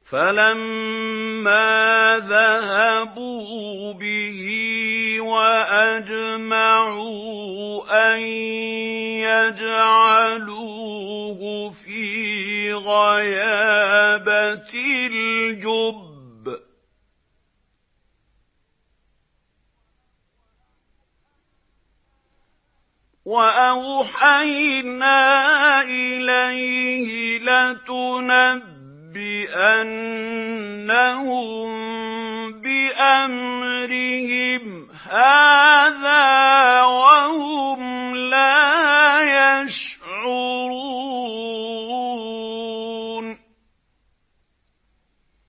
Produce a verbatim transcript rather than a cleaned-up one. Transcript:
فَلَمَّا ذَهَبُوا بِهِ وَأَجْمَعُوا أَن يَجْعَلُوهُ فِي غَيَابَتِ الْجُبِّ وَأَوْحَيْنَا إِلَيْهِ لَتُنَبِّئَنَّهُم بِأَمْرِهِمْ هَٰذَا وَهُمْ